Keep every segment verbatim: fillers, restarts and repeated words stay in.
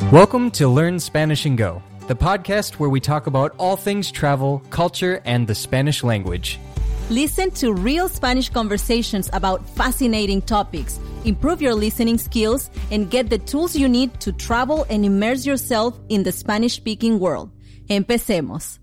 Welcome to Learn Spanish and Go, the podcast where we talk about all things travel, culture, and the Spanish language. Listen to real Spanish conversations about fascinating topics, improve your listening skills, and get the tools you need to travel and immerse yourself in the Spanish-speaking world. Empecemos.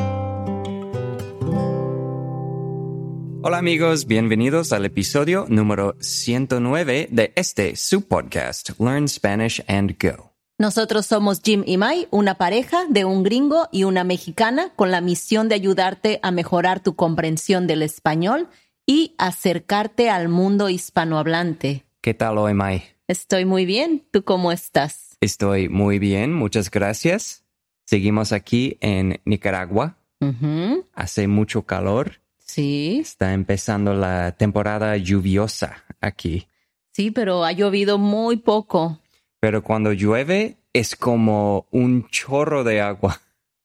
Hola amigos, bienvenidos al episodio número ciento nueve de este, su podcast, Learn Spanish and Go. Nosotros somos Jim y Mai, una pareja de un gringo y una mexicana con la misión de ayudarte a mejorar tu comprensión del español y acercarte al mundo hispanohablante. ¿Qué tal hoy, Mai? Estoy muy bien. ¿Tú cómo estás? Estoy muy bien, muchas gracias. Seguimos aquí en Nicaragua. Uh-huh. Hace mucho calor. Sí. Está empezando la temporada lluviosa aquí. Sí, pero ha llovido muy poco. Pero cuando llueve es como un chorro de agua.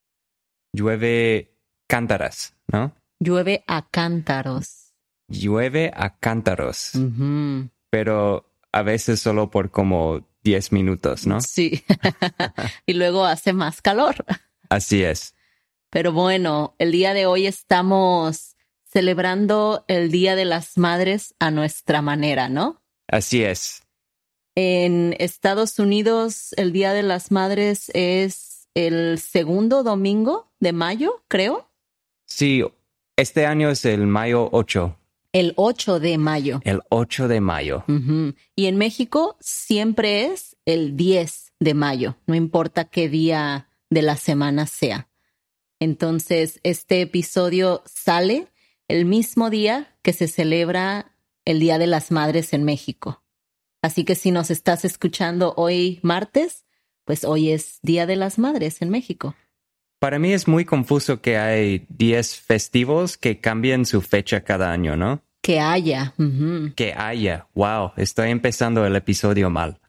Llueve cántaras, ¿no? Llueve a cántaros. Llueve a cántaros. Uh-huh. Pero a veces solo por como diez minutos, ¿no? Sí. Y luego hace más calor. Así es. Pero bueno, el día de hoy estamos celebrando el Día de las Madres a nuestra manera, ¿no? Así es. En Estados Unidos, el Día de las Madres es el segundo domingo de mayo, creo. Sí, este año es el mayo ocho. El ocho de mayo. El ocho de mayo. Uh-huh. Y en México siempre es el diez de mayo, no importa qué día de la semana sea. Entonces, este episodio sale el mismo día que se celebra el Día de las Madres en México. Así que si nos estás escuchando hoy martes, pues hoy es Día de las Madres en México. Para mí es muy confuso que hay diez festivos que cambian su fecha cada año, ¿no? Que haya. Uh-huh. Que haya. Wow, estoy empezando el episodio mal.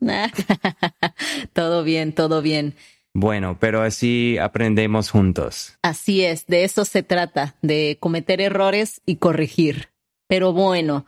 Todo bien, todo bien. Bueno, pero así aprendemos juntos. Así es, de eso se trata, de cometer errores y corregir. Pero bueno,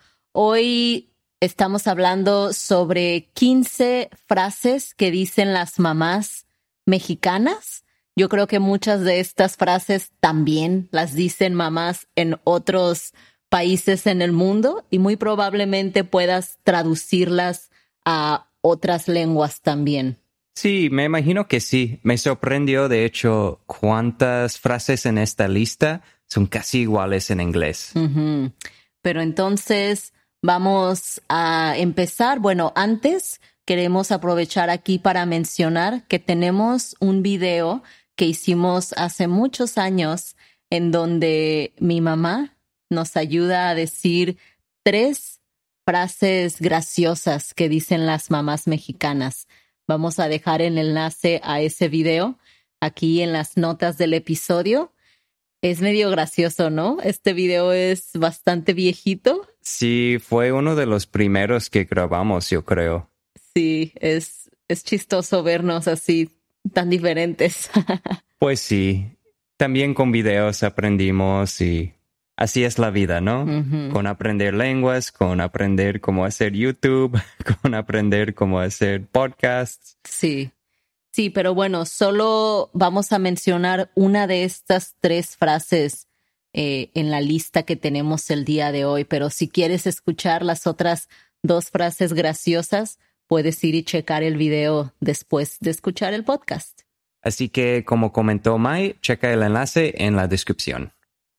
hoy estamos hablando sobre quince frases que dicen las mamás mexicanas. Yo creo que muchas de estas frases también las dicen mamás en otros países en el mundo y muy probablemente puedas traducirlas a otras lenguas también. Sí, me imagino que sí. Me sorprendió, de hecho, cuántas frases en esta lista son casi iguales en inglés. Uh-huh. Pero entonces vamos a empezar. Bueno, antes queremos aprovechar aquí para mencionar que tenemos un video que hicimos hace muchos años en donde mi mamá nos ayuda a decir tres frases graciosas que dicen las mamás mexicanas. Vamos a dejar el enlace a ese video aquí en las notas del episodio. Es medio gracioso, ¿no? Este video es bastante viejito. Sí, fue uno de los primeros que grabamos, yo creo. Sí, es, es chistoso vernos así tan diferentes. Pues sí, también con videos aprendimos y así es la vida, ¿no? Uh-huh. Con aprender lenguas, con aprender cómo hacer YouTube, con aprender cómo hacer podcasts. Sí, sí, pero bueno, solo vamos a mencionar una de estas tres frases eh, en la lista que tenemos el día de hoy, pero si quieres escuchar las otras dos frases graciosas, puedes ir y checar el video después de escuchar el podcast. Así que, como comentó Mai, checa el enlace en la descripción.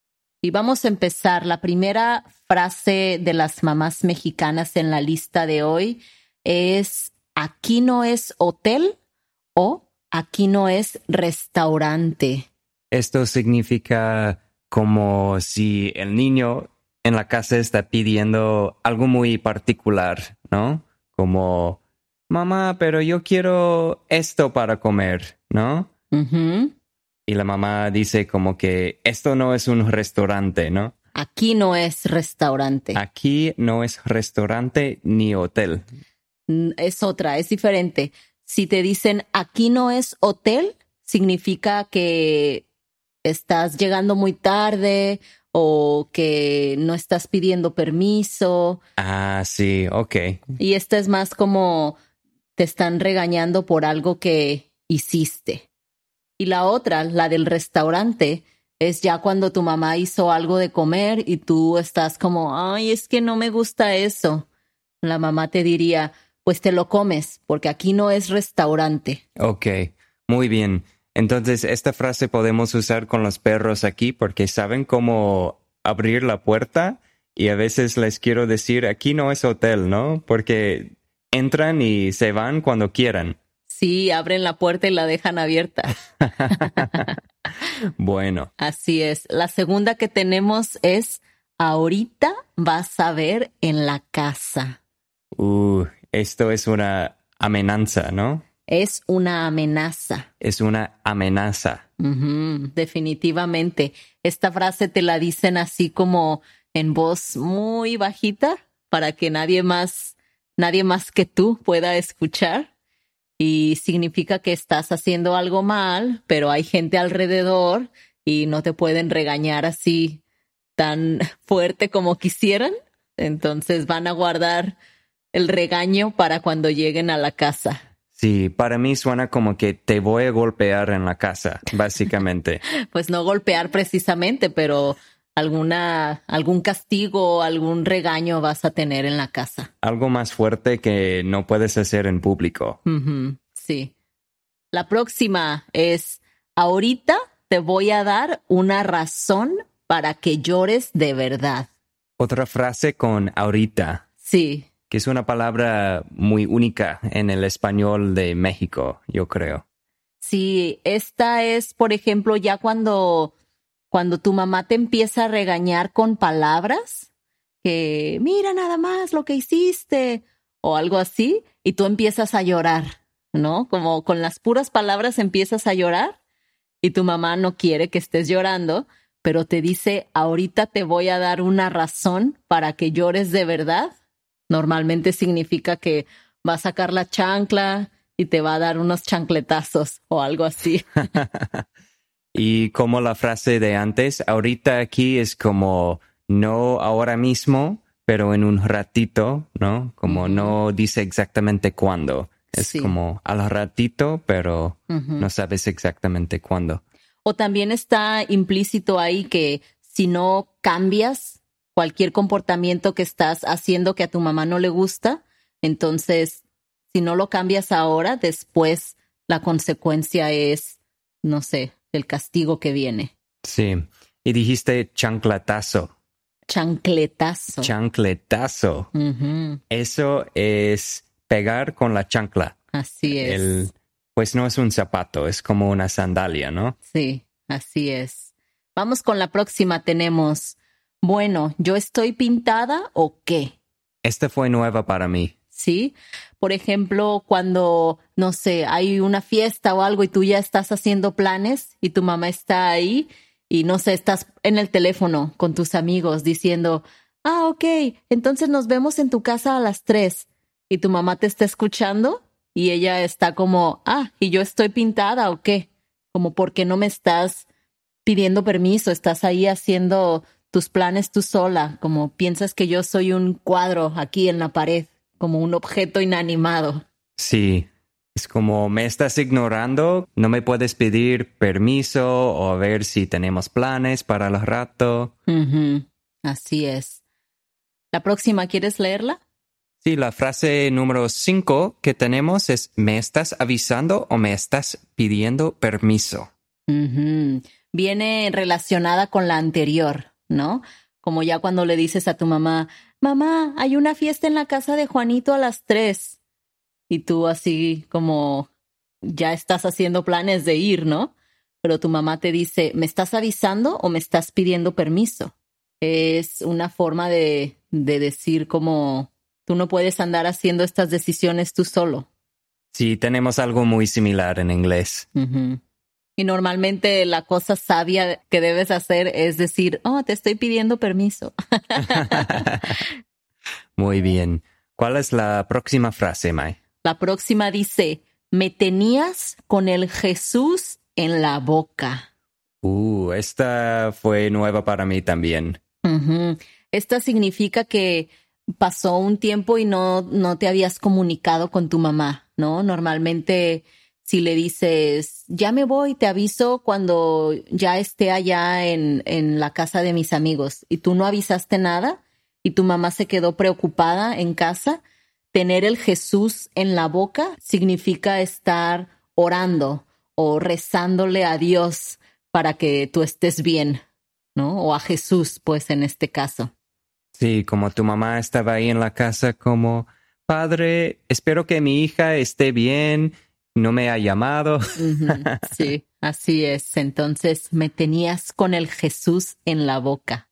Y vamos a empezar. La primera frase de las mamás mexicanas en la lista de hoy es aquí no es hotel o aquí no es restaurante. Esto significa como si el niño en la casa está pidiendo algo muy particular, ¿no? Como, mamá, pero yo quiero esto para comer, ¿no? Uh-huh. Y la mamá dice como que esto no es un restaurante, ¿no? Aquí no es restaurante. Aquí no es restaurante ni hotel. Es otra, es diferente. Si te dicen aquí no es hotel, significa que estás llegando muy tarde o que no estás pidiendo permiso. Ah, sí, ok. Y esta es más como te están regañando por algo que hiciste. Y la otra, la del restaurante, es ya cuando tu mamá hizo algo de comer y tú estás como, ay, es que no me gusta eso. La mamá te diría, pues te lo comes, porque aquí no es restaurante. Ok, muy bien. Entonces, esta frase podemos usar con los perros aquí porque saben cómo abrir la puerta y a veces les quiero decir, aquí no es hotel, ¿no? Porque entran y se van cuando quieran. Sí, abren la puerta y la dejan abierta. Bueno. Así es. La segunda que tenemos es, ahorita vas a ver en la casa. Uh, esto es una amenaza, ¿no? Es una amenaza. Es una amenaza. Uh-huh, definitivamente. Esta frase te la dicen así como en voz muy bajita para que nadie más, nadie más que tú pueda escuchar. Y significa que estás haciendo algo mal, pero hay gente alrededor y no te pueden regañar así tan fuerte como quisieran. Entonces van a guardar el regaño para cuando lleguen a la casa. Sí, para mí suena como que te voy a golpear en la casa, básicamente. Pues no golpear precisamente, pero alguna, algún castigo, algún regaño vas a tener en la casa. Algo más fuerte que no puedes hacer en público. Uh-huh, sí. La próxima es, ahorita te voy a dar una razón para que llores de verdad. Otra frase con ahorita. Sí. Que es una palabra muy única en el español de México, yo creo. Sí, esta es, por ejemplo, ya cuando, cuando tu mamá te empieza a regañar con palabras, que mira nada más lo que hiciste, o algo así, y tú empiezas a llorar, ¿no? Como con las puras palabras empiezas a llorar, y tu mamá no quiere que estés llorando, pero te dice, ahorita te voy a dar una razón para que llores de verdad. Normalmente significa que va a sacar la chancla y te va a dar unos chancletazos o algo así. Y como la frase de antes, ahorita aquí es como no ahora mismo, pero en un ratito, ¿no? Como uh-huh. no dice exactamente cuándo. Es sí. como al ratito, pero uh-huh. no sabes exactamente cuándo. O también está implícito ahí que si no cambias cualquier comportamiento que estás haciendo que a tu mamá no le gusta, entonces, si no lo cambias ahora, después la consecuencia es, no sé, el castigo que viene. Sí. Y dijiste chancletazo. Chancletazo. Chancletazo. Uh-huh. Eso es pegar con la chancla. Así es. El, pues no es un zapato, es como una sandalia, ¿no? Sí, así es. Vamos con la próxima. Tenemos, bueno, ¿yo estoy pintada o qué? Esta fue nueva para mí. Sí. Por ejemplo, cuando, no sé, hay una fiesta o algo y tú ya estás haciendo planes y tu mamá está ahí y, no sé, estás en el teléfono con tus amigos diciendo, ah, ok, entonces nos vemos en tu casa a las tres. Y tu mamá te está escuchando y ella está como, ah, ¿y yo estoy pintada o qué? Como, ¿por qué no me estás pidiendo permiso? Estás ahí haciendo tus planes tú sola, como piensas que yo soy un cuadro aquí en la pared, como un objeto inanimado. Sí, es como me estás ignorando, no me puedes pedir permiso o a ver si tenemos planes para el rato. Uh-huh. Así es. ¿La próxima quieres leerla? Sí, la frase número cinco que tenemos es ¿me estás avisando o me estás pidiendo permiso? Uh-huh. Viene relacionada con la anterior, ¿no? Como ya cuando le dices a tu mamá, mamá, hay una fiesta en la casa de Juanito a las tres. Y tú así como ya estás haciendo planes de ir, ¿no? Pero tu mamá te dice, ¿me estás avisando o me estás pidiendo permiso? Es una forma de, de decir como tú no puedes andar haciendo estas decisiones tú solo. Sí, tenemos algo muy similar en inglés. Uh-huh. Y normalmente la cosa sabia que debes hacer es decir, oh, te estoy pidiendo permiso. Muy bien. ¿Cuál es la próxima frase, Mai? La próxima dice, me tenías con el Jesús en la boca. Uh, esta fue nueva para mí también. Uh-huh. Esta significa que pasó un tiempo y no, no te habías comunicado con tu mamá, ¿no? Normalmente si le dices, ya me voy, te aviso cuando ya esté allá en, en la casa de mis amigos, y tú no avisaste nada y tu mamá se quedó preocupada en casa, tener el Jesús en la boca significa estar orando o rezándole a Dios para que tú estés bien, ¿no? O a Jesús, pues, en este caso. Sí, como tu mamá estaba ahí en la casa como, padre, espero que mi hija esté bien, no me ha llamado. Uh-huh. Sí, así es. Entonces me tenías con el Jesús en la boca.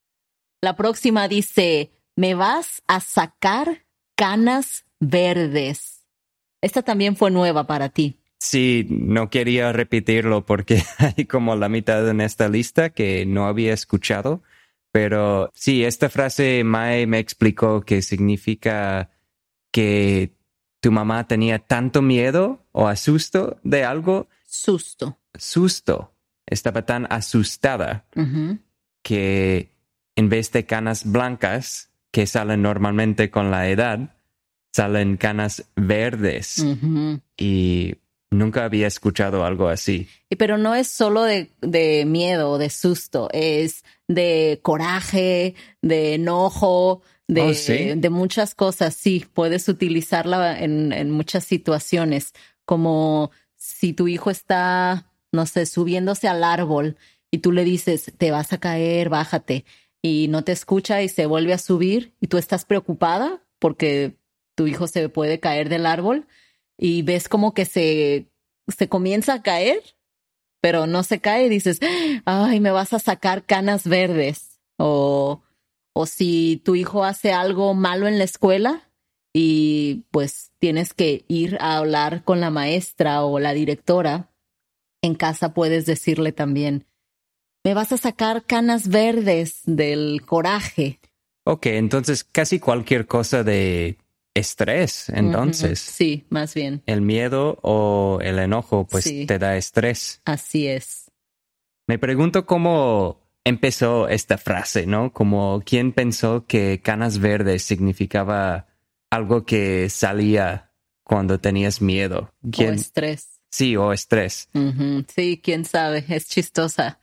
La próxima dice, me vas a sacar canas verdes. Esta también fue nueva para ti. Sí, no quería repetirlo porque hay como la mitad en esta lista que no había escuchado. Pero sí, esta frase Mae me explicó que significa que tu mamá tenía tanto miedo o asusto de algo. Susto. Susto. Estaba tan asustada uh-huh. que en vez de canas blancas que salen normalmente con la edad, salen canas verdes. Uh-huh. Y nunca había escuchado algo así. Pero no es solo de, de miedo o de susto, es de coraje, de enojo, de, oh, ¿sí? de muchas cosas. Sí, puedes utilizarla en, en muchas situaciones, como si tu hijo está, no sé, subiéndose al árbol y tú le dices, te vas a caer, bájate, y no te escucha y se vuelve a subir y tú estás preocupada porque tu hijo se puede caer del árbol. Y ves como que se, se comienza a caer, pero no se cae y dices, ay, me vas a sacar canas verdes. O, o si tu hijo hace algo malo en la escuela y pues tienes que ir a hablar con la maestra o la directora, en casa puedes decirle también, me vas a sacar canas verdes del coraje. Ok, entonces casi cualquier cosa de estrés, entonces. Uh-huh. Sí, más bien. El miedo o el enojo, pues sí. te da estrés. Así es. Me pregunto cómo empezó esta frase, ¿no? Como quién pensó que canas verdes significaba algo que salía cuando tenías miedo. ¿Quién? O estrés. Sí, o estrés. Uh-huh. Sí, quién sabe, es chistosa.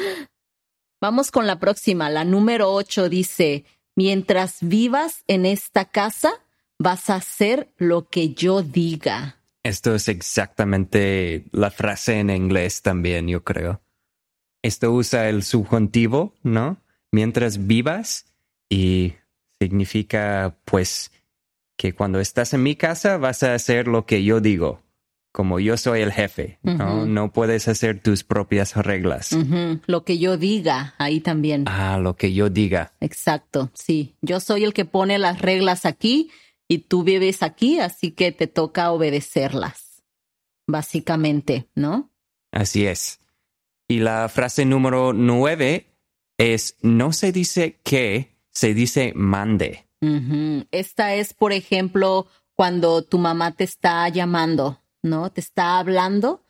Vamos con la próxima, la número ocho dice, mientras vivas en esta casa, vas a hacer lo que yo diga. Esto es exactamente la frase en inglés también, yo creo. Esto usa el subjuntivo, ¿no? Mientras vivas, y significa, pues, que cuando estás en mi casa vas a hacer lo que yo digo. Como yo soy el jefe, ¿no? Uh-huh. No puedes hacer tus propias reglas. Uh-huh. Lo que yo diga, ahí también. Ah, lo que yo diga. Exacto, sí. Yo soy el que pone las reglas aquí, y tú vives aquí, así que te toca obedecerlas, básicamente, ¿no? Así es. Y la frase número nueve es, no se dice que, se dice mande. Uh-huh. Esta es, por ejemplo, cuando tu mamá te está llamando, ¿no? Te está hablando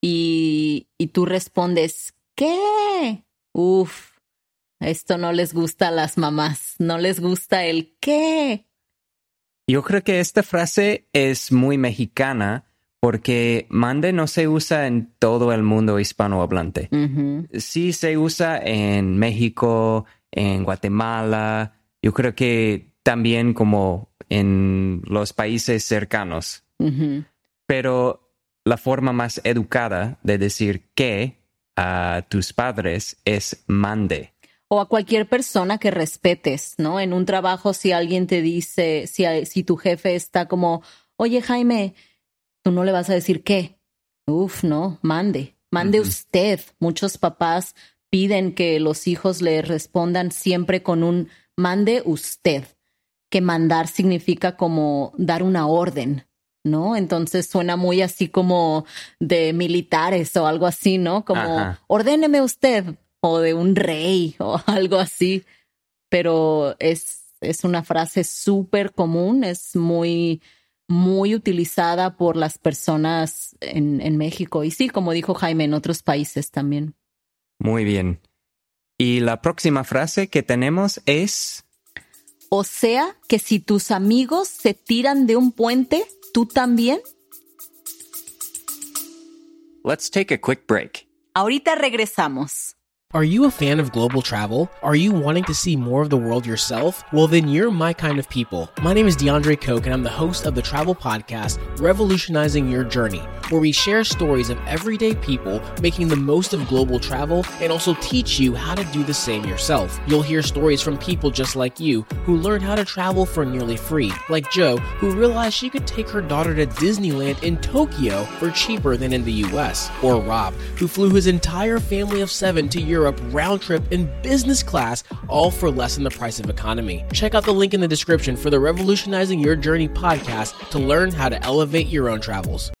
y, y tú respondes, ¿qué? Uf, esto no les gusta a las mamás, no les gusta el ¿qué? Yo creo que esta frase es muy mexicana porque mande no se usa en todo el mundo hispanohablante. Uh-huh. Sí se usa en México, en Guatemala, yo creo que también como en los países cercanos. Uh-huh. Pero la forma más educada de decir que a tus padres es mande. O a cualquier persona que respetes, ¿no? En un trabajo, si alguien te dice, si, si tu jefe está como, oye, Jaime, tú no le vas a decir qué. Uf, no, mande. Mande uh-huh. usted. Muchos papás piden que los hijos le respondan siempre con un mande usted. Que mandar significa como dar una orden, ¿no? Entonces suena muy así como de militares o algo así, ¿no? Como, ajá. Ordéneme usted. O de un rey o algo así, pero es, es una frase súper común, es muy, muy utilizada por las personas en, en México y sí, como dijo Jaime, en otros países también. Muy bien. Y la próxima frase que tenemos es... O sea, que si tus amigos se tiran de un puente, ¿tú también? let's take a quick break. Ahorita regresamos. Are you a fan of global travel? Are you wanting to see more of the world yourself? Well, then you're my kind of people. My name is DeAndre Koch, and I'm the host of the travel podcast, Revolutionizing Your Journey, where we share stories of everyday people making the most of global travel and also teach you how to do the same yourself. You'll hear stories from people just like you who learned how to travel for nearly free, like Jo, who realized she could take her daughter to Disneyland in Tokyo for cheaper than in the U S, or Rob, who flew his entire family of seven to Europe round trip in business class, all for less than the price of economy. Check out the link in the description for the Revolutionizing Your Journey podcast to learn how to elevate your own travels.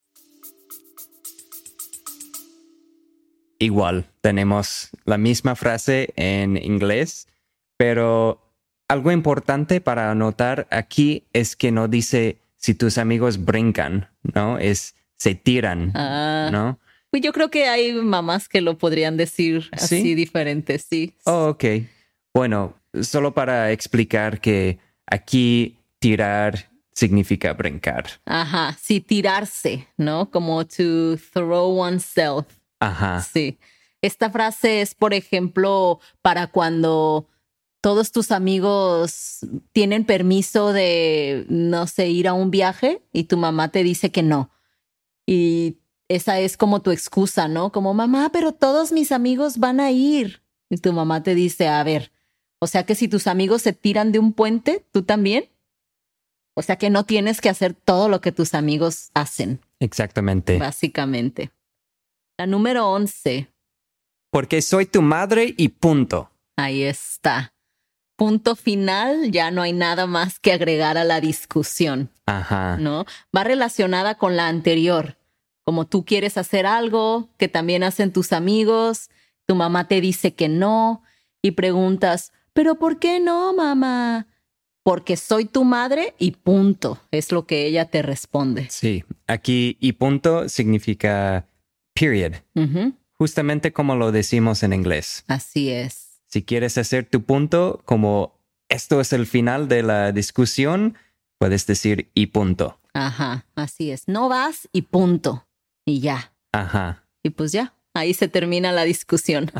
Igual, tenemos la misma frase en inglés, pero algo importante para anotar aquí es que no dice si tus amigos brincan, ¿no? Es se tiran, Ah. ¿no? Pues yo creo que hay mamás que lo podrían decir así ¿Sí? diferente, sí. Oh, ok. Bueno, solo para explicar que aquí tirar significa brincar. Ajá, sí, tirarse, ¿no? Como to throw oneself. Ajá. Sí. Esta frase es, por ejemplo, para cuando todos tus amigos tienen permiso de, no sé, ir a un viaje y tu mamá te dice que no. Y esa es como tu excusa, ¿no? Como, mamá, pero todos mis amigos van a ir. Y tu mamá te dice, a ver, o sea que si tus amigos se tiran de un puente, ¿tú también? O sea que no tienes que hacer todo lo que tus amigos hacen, Exactamente. básicamente. La número once. Porque soy tu madre y punto. Ahí está. Punto final, ya no hay nada más que agregar a la discusión, Ajá. ¿no? Va relacionada con la anterior. Como tú quieres hacer algo que también hacen tus amigos, tu mamá te dice que no y preguntas, ¿pero por qué no, mamá? Porque soy tu madre y punto. Es lo que ella te responde. Sí, aquí y punto significa period, Ujú, justamente como lo decimos en inglés. así es. Si quieres hacer tu punto como esto es el final de la discusión, puedes decir y punto. Ajá, así es. No vas y punto. Y ya. Ajá. Y pues ya, ahí se termina la discusión.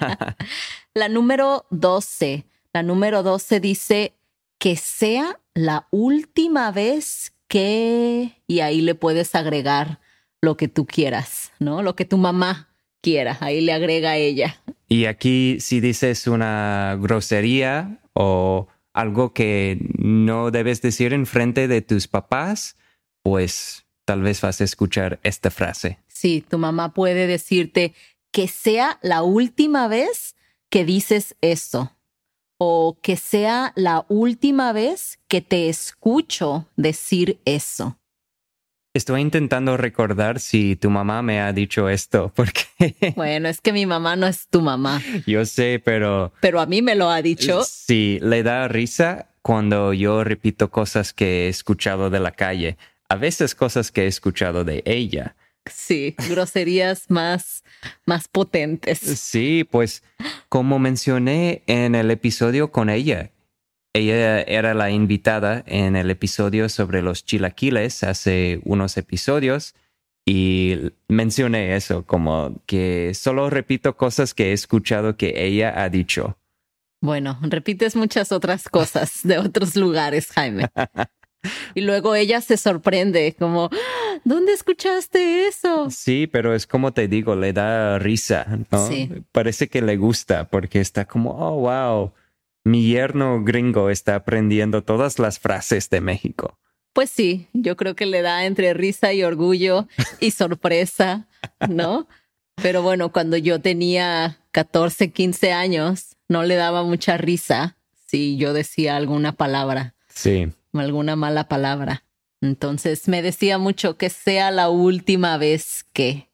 La número doce. La número doce dice que sea la última vez que... Y ahí le puedes agregar lo que tú quieras, ¿no? Lo que tu mamá quiera. Ahí le agrega ella. Y aquí si dices una grosería o algo que no debes decir en frente de tus papás, pues tal vez vas a escuchar esta frase. Sí, tu mamá puede decirte que sea la última vez que dices eso. O que sea la última vez que te escucho decir eso. Estoy intentando recordar si tu mamá me ha dicho esto, porque Bueno, es que mi mamá no es tu mamá, yo sé, pero pero a mí me lo ha dicho. sí, le da risa cuando yo repito cosas que he escuchado de la calle. A veces cosas que he escuchado de ella. Sí, groserías más, más potentes. Sí, pues como mencioné en el episodio con ella, ella era la invitada en el episodio sobre los chilaquiles hace unos episodios y mencioné eso, como que solo repito cosas que he escuchado que ella ha dicho. Bueno, repites muchas otras cosas de otros lugares, Jaime. Y luego ella se sorprende, como, ¿dónde escuchaste eso? Sí, pero es como te digo, le da risa, ¿no? Sí. Parece que le gusta porque está como, oh, wow, mi yerno gringo está aprendiendo todas las frases de México. Pues sí, yo creo que le da entre risa y orgullo y sorpresa, ¿no? Pero bueno, cuando yo tenía catorce, quince años, no le daba mucha risa si yo decía alguna palabra, Sí. alguna mala palabra. Entonces me decía mucho que sea la última vez que.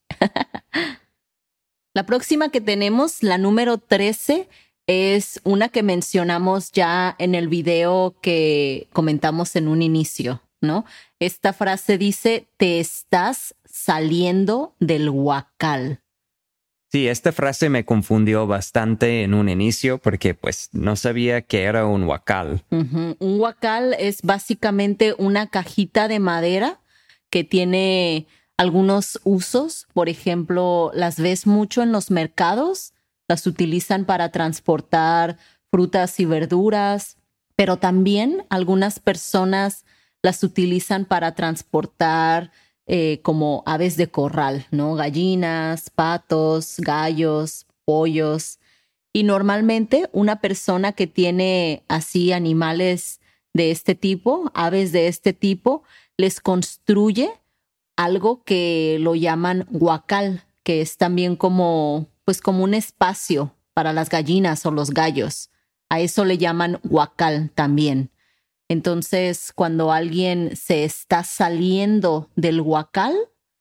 La próxima que tenemos, la número trece, es una que mencionamos ya en el video que comentamos en un inicio, ¿no? Esta frase dice, te estás saliendo del huacal. Sí, esta frase me confundió bastante en un inicio porque pues no sabía que era un huacal. Uh-huh. Un huacal es básicamente una cajita de madera que tiene algunos usos. Por ejemplo, las ves mucho en los mercados, las utilizan para transportar frutas y verduras, pero también algunas personas las utilizan para transportar eh, como aves de corral, ¿no? Gallinas, patos, gallos, pollos. Y normalmente una persona que tiene así animales de este tipo, aves de este tipo, les construye algo que lo llaman huacal, que es también como, pues como un espacio para las gallinas o los gallos. A eso le llaman huacal también. Entonces, cuando alguien se está saliendo del huacal,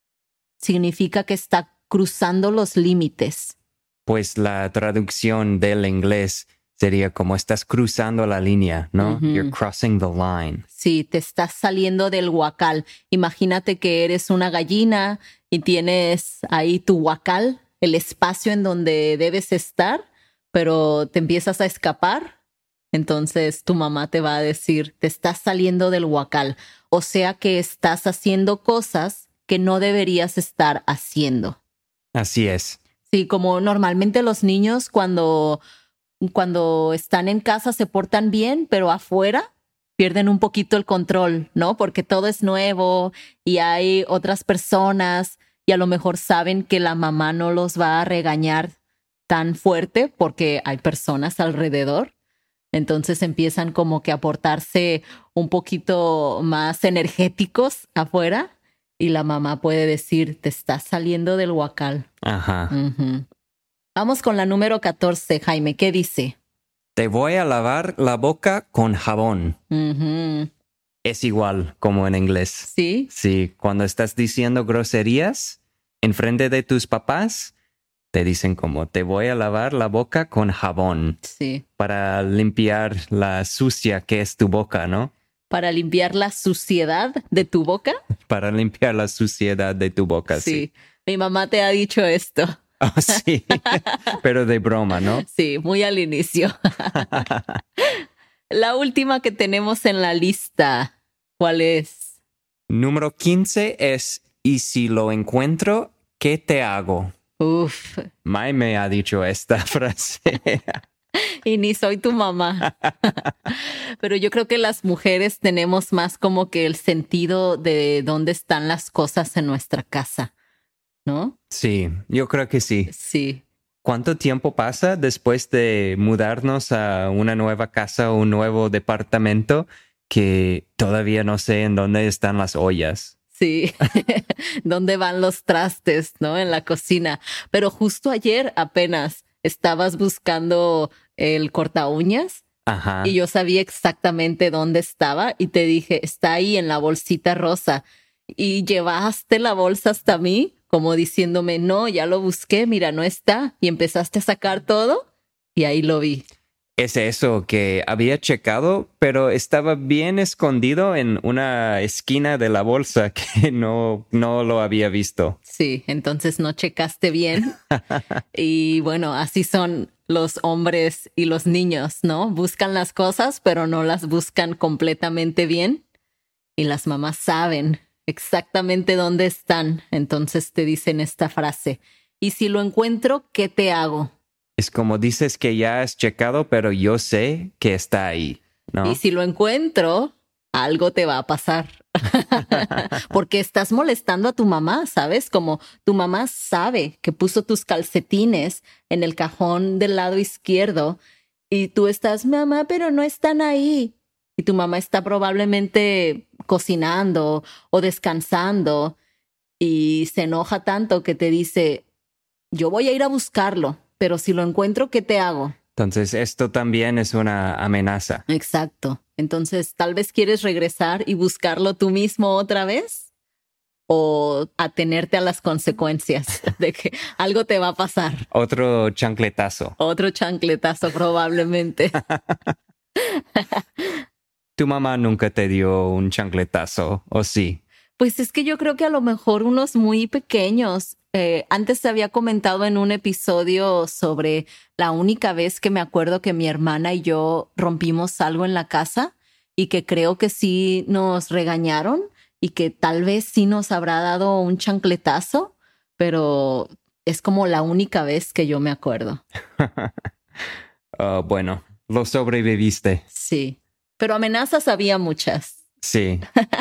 significa que está cruzando los límites. Pues la traducción del inglés sería como estás cruzando la línea, ¿no? Uh-huh. You're crossing the line. Sí, te estás saliendo del huacal. Imagínate que eres una gallina y tienes ahí tu huacal, el espacio en donde debes estar, pero te empiezas a escapar. Entonces tu mamá te va a decir, te estás saliendo del huacal. O sea que estás haciendo cosas que no deberías estar haciendo. Así es. Sí, como normalmente los niños cuando... Cuando están en casa se portan bien, pero afuera pierden un poquito el control, ¿no? Porque todo es nuevo y hay otras personas y a lo mejor saben que la mamá no los va a regañar tan fuerte porque hay personas alrededor. Entonces empiezan como que a portarse un poquito más energéticos afuera y la mamá puede decir, te estás saliendo del huacal. Ajá. Uh-huh. Vamos con la número catorce, Jaime. ¿Qué dice? Te voy a lavar la boca con jabón. Uh-huh. Es igual como en inglés. ¿Sí? Sí, cuando estás diciendo groserías enfrente de tus papás, te dicen como te voy a lavar la boca con jabón. Sí. Para limpiar la sucia que es tu boca, ¿no? Para limpiar la suciedad de tu boca. Para limpiar la suciedad de tu boca, sí. Sí. Mi mamá te ha dicho esto. Oh, sí, pero de broma, ¿no? Sí, muy al inicio. La última que tenemos en la lista, ¿cuál es? Número quince es, y si lo encuentro, ¿qué te hago? Uf. Mai me ha dicho esta frase. Y ni soy tu mamá. Pero yo creo que las mujeres tenemos más como que el sentido de dónde están las cosas en nuestra casa, ¿no? Sí, yo creo que sí. Sí. ¿Cuánto tiempo pasa después de mudarnos a una nueva casa o un nuevo departamento que todavía no sé en dónde están las ollas? Sí, dónde van los trastes, ¿no? En la cocina. Pero justo ayer apenas estabas buscando el corta uñas. Ajá. Y yo sabía exactamente dónde estaba y te dije, está ahí en la bolsita rosa. Y llevaste la bolsa hasta mí, como diciéndome, no, ya lo busqué, mira, no está. Y empezaste a sacar todo y ahí lo vi. Es eso que había checado, pero estaba bien escondido en una esquina de la bolsa que no, no lo había visto. Sí, entonces no checaste bien. Y bueno, así son los hombres y los niños, ¿no? Buscan las cosas, pero no las buscan completamente bien. Y las mamás saben exactamente dónde están. Entonces te dicen esta frase. Y si lo encuentro, ¿qué te hago? Es como dices que ya has checado, pero yo sé que está ahí, ¿no? Y si lo encuentro, algo te va a pasar. Porque estás molestando a tu mamá, ¿sabes? Como tu mamá sabe que puso tus calcetines en el cajón del lado izquierdo y tú estás, mamá, pero no están ahí. Y tu mamá está probablemente cocinando o descansando y se enoja tanto que te dice, yo voy a ir a buscarlo. Pero si lo encuentro, ¿qué te hago? Entonces, esto también es una amenaza. Exacto. Entonces, tal vez quieres regresar y buscarlo tú mismo otra vez o atenerte a las consecuencias de que algo te va a pasar. Otro chancletazo. Otro chancletazo probablemente. ¿Tu mamá nunca te dio un chancletazo, o sí? Pues es que yo creo que a lo mejor unos muy pequeños. Eh, antes te había comentado en un episodio sobre la única vez que me acuerdo que mi hermana y yo rompimos algo en la casa y que creo que sí nos regañaron y que tal vez sí nos habrá dado un chancletazo, pero es como la única vez que yo me acuerdo. uh, bueno, lo sobreviviste. Sí, pero amenazas había muchas. Sí.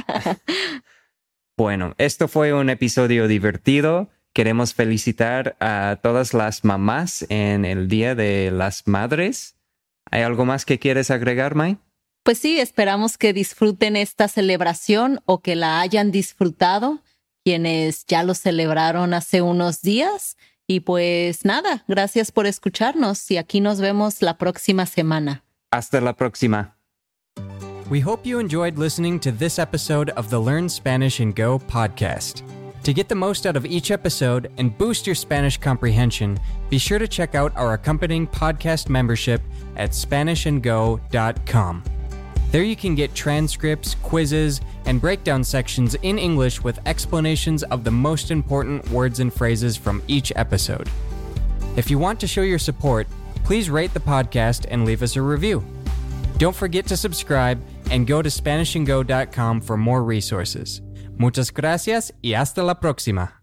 Bueno, esto fue un episodio divertido. Queremos felicitar a todas las mamás en el Día de las Madres. ¿Hay algo más que quieres agregar, Mai? Pues sí, esperamos que disfruten esta celebración o que la hayan disfrutado quienes ya lo celebraron hace unos días. Y pues nada, gracias por escucharnos y aquí nos vemos la próxima semana. Hasta la próxima. We hope you enjoyed listening to this episode of the Learn Spanish and Go podcast. To get the most out of each episode and boost your Spanish comprehension, be sure to check out our accompanying podcast membership at spanish and go dot com. There you can get transcripts, quizzes, and breakdown sections in English with explanations of the most important words and phrases from each episode. If you want to show your support, please rate the podcast and leave us a review. Don't forget to subscribe and go to spanish and go dot com for more resources. Muchas gracias y hasta la próxima.